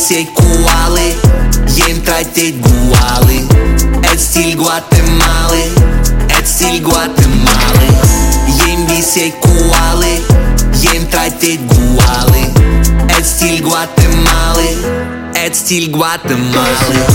висеть куалы, ем тратить гуалы. Это стиль Гватемалы, это стиль Гватемалы. Ем висеть куалы, ем тратить гуалы. Это стиль Гватемалы, это стиль Гватемалы.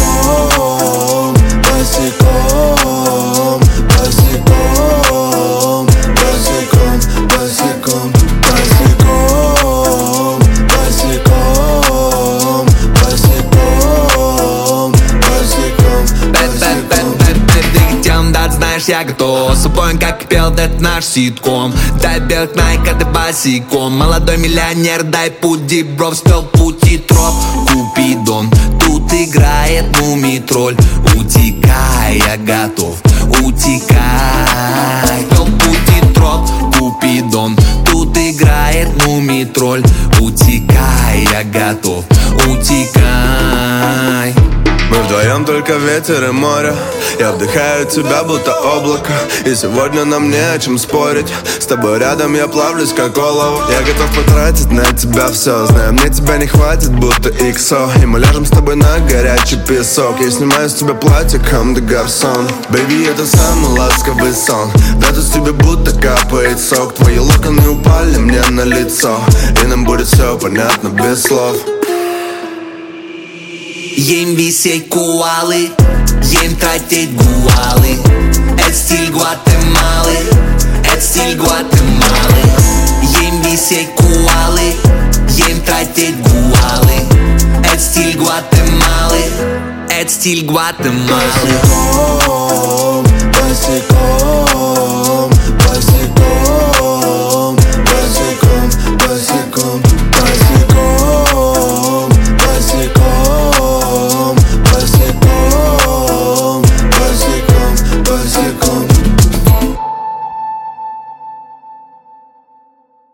Босиком, босиком, босиком, босиком, босиком, босиком, босиком, босиком, босиком. Тем, да, знаешь, я готов. С собой, как пел, это наш ситком. Дай белых найка, ты босиком. Молодой миллионер, дай путь, дибров. Спел путь и троп, Купидон. Тут играет мумий-тролль. Утекай, я готов, утекай. Спел путь и троп, Купидон. Тут играет мумий-тролль. Утекай, я готов, утекай. Мы вдвоем только ветер и море. Я вдыхаю тебя, будто облако. И сегодня нам не о чем спорить. С тобой рядом я плавлюсь, как олово. Я готов потратить на тебя все. Знаю, мне тебя не хватит, будто XO. И мы ляжем с тобой на горячий песок. Я снимаю с тебя платье, come the garçon. Baby, это самый ласковый сон. Да тут с тебя будто капает сок. Твои локоны упали мне на лицо. И нам будет все понятно без слов. Ем висеть куалы, ем тратить гуалы. Это стиль Гватемалы, это стиль Гватемалы. Ем висеть куалы, ем тратить гуалы. Это стиль Гватемалы, это стиль Гватемалы.